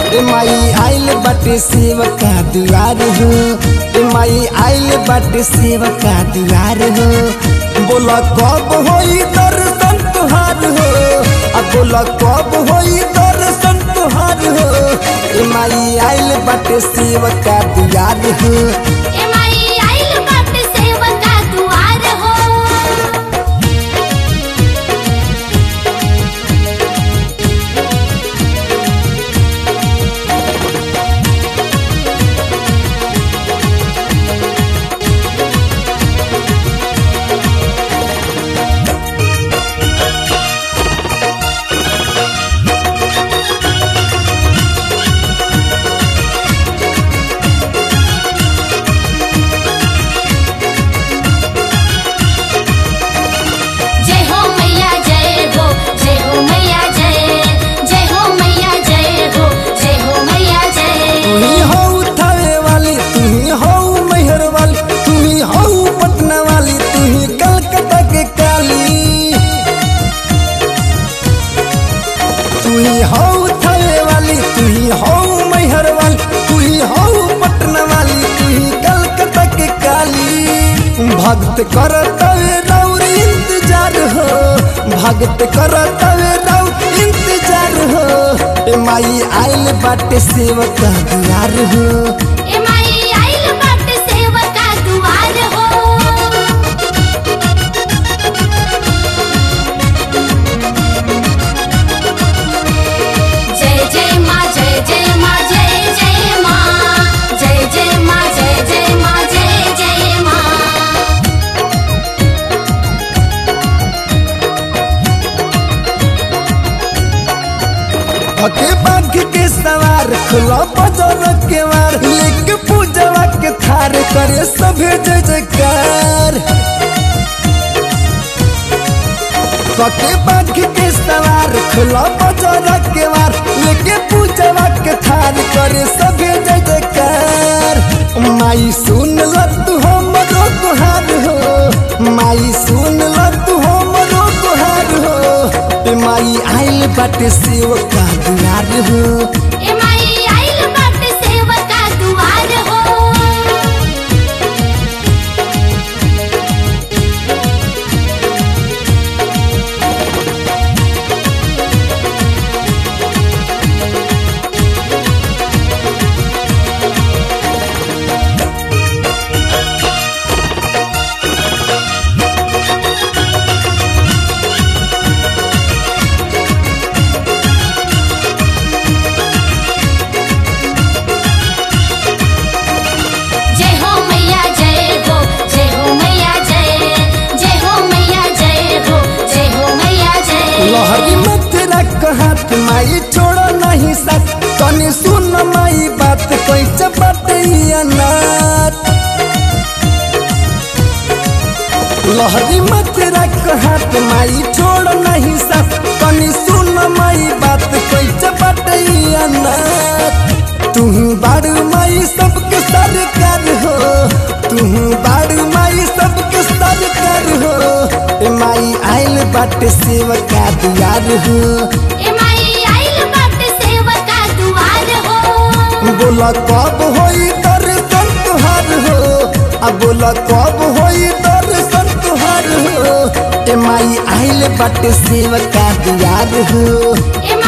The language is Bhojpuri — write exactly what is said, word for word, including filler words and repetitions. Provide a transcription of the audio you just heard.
ए माई आइल बाटे सेवका दुआर हो, ए माई आइल बाटे सेवका दुआर हो। बोला कब होई दर्शन तुहार हो, अब बोला कब होई दर्शन तुहार हो। ए माई आइल बाटे सेवका दुआर हो, ए माई आइल बाटे सेवका दुआर हो। भक्त करत रौर इंतजार हो, भक्त करत रौर इंतजार हो। ए माई आइल बाटे सेवका दुआर हो, ए माई आइल बाटे सेवका दुआर हो। जय जय माँ जय जय माँ जय जय माँ, जय जय माँ जय जय माँ जय जय माँ। हके बाघ के सवार खुला बजर के वार, लेके पूजवा के थार करे सभे जय जयकार। हके बाघ के सवार खुला बजर के वार, लेके पूजवा के थार करे सभे जय जयकार। माई सुन ल तू हमरो गुहार हो, माई सुन ल तू हमरो गुहार हो। ए माई आइल बाटे सेवका दुआर हो, ए माई आइल बाटे सेवका दुआर हो। लहरी मत रख हाथ माई छोड़ो नहीं साथ, तनी सुन माई बात कैसे बाटे अनाथ। लहरी मत रख हाथ माई छोड़ो नहीं साथ, तनी सुन माई बात कैसे बाटे अनाथ। तू बाड़ू माई सबके सरकार हो, तू बाड़ू माई सबके सरकार हो। ए माई आइल बाटे सेवका दुआर हो, ए माई आइल बाटे सेवका दुआर हो। बोला कब होई दर्शन तुहार हो, अब बोला कब होई दर्शन तुहार हो। ए माई आइल बाटे सेवका दुआर हो, ए